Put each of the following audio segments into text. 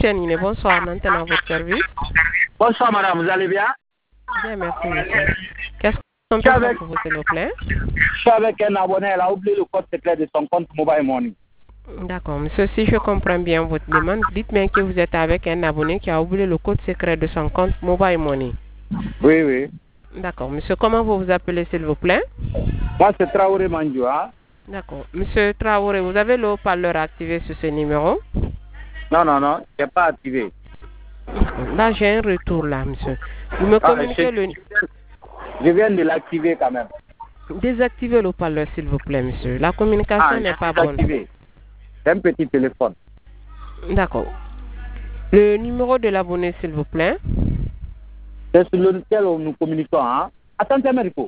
terminé. Bonsoir, maintenant à votre service. Bonsoir madame, vous allez bien? Bien, merci monsieur. Qu'est-ce qu'on peut faire pour vous, s'il vous plaît? Je suis avec un abonné, elle a oublié le code secret de son compte Mobile Money. D'accord, monsieur, si je comprends bien votre demande, dites bien que vous êtes avec un abonné qui a oublié le code secret de son compte Mobile Money. Oui, oui. D'accord, monsieur, comment vous vous appelez, s'il vous plaît? Moi, c'est Traoré Mandio. Hein? D'accord. Monsieur Traoré, vous avez le haut-parleur activé sur ce numéro? Non, c'est pas activé. Là, j'ai un retour là, monsieur. Vous me communiquez le... Je viens de l'activer quand même. Désactivez le haut-parleur, s'il vous plaît, monsieur. La communication n'est pas bonne. C'est un petit téléphone. D'accord. Le numéro de l'abonné, s'il vous plaît. C'est sur lequel nous communiquons. Hein? Attendez, Américo.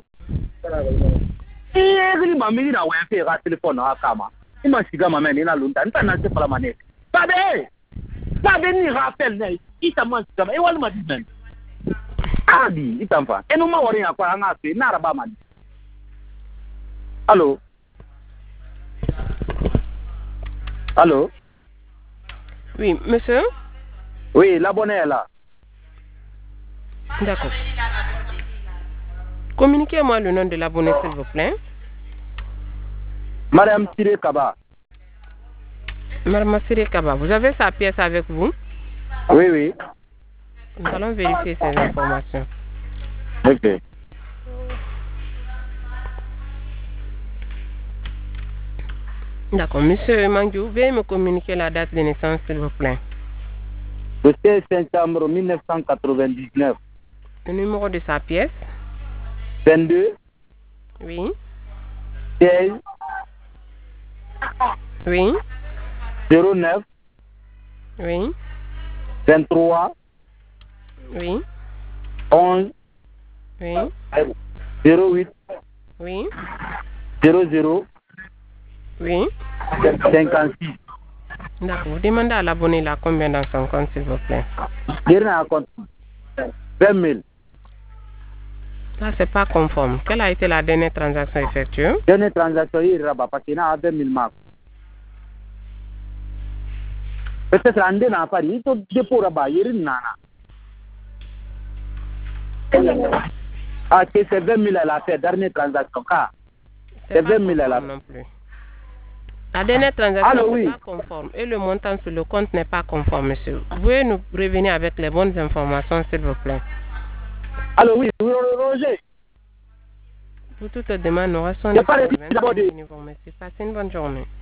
Il m'a mis dans un téléphone à Kama. Il m'a dit que ma mère est là, il pas la manette. Pas venir rappel, il t'a mangé comme et on m'a dit. Ah, dit, il t'a fait. Et nous m'avons rien à quoi, on a fait, n'arrête man. Allô? Allô? Oui, monsieur? Oui, l'abonné est là. D'accord. Communiquez-moi le nom de l'abonné, s'il vous plaît. Madame Siré Kaba. Madame Siré Kaba, vous avez sa pièce avec vous? Oui, oui. Nous allons vérifier ces informations. Ok. D'accord. Monsieur Mangiou, veuillez me communiquer la date de naissance, s'il vous plaît. Le 16 septembre 1999. Le numéro de sa pièce? 22. Oui. 16. Oui. 09. Oui. 23. Oui. 11. Oui. 08. Oui. 00. Oui. 56. D'accord. Vous demandez à l'abonné là combien dans son compte, s'il vous plaît? Il y a un compte. 20 000. Là, c'est pas conforme. Quelle a été la dernière transaction effectuée? Dernière transaction, il y a parce qu'il y a 20 000 marques. Peut-être un n'a pas dit, il y a dépôt là-bas, il y a une nana. Ah, c'est 20 000 elle a fait, dernière transaction. C'est 20 000 elle a fait. Non plus. La dernière transaction n'est pas conforme et le montant sur le compte n'est pas conforme, monsieur. Vous pouvez nous revenir avec les bonnes informations, s'il vous plaît. Allô, oui, Roger. Pour toute demande, nous restons disponibles. Merci. Passez une bonne journée.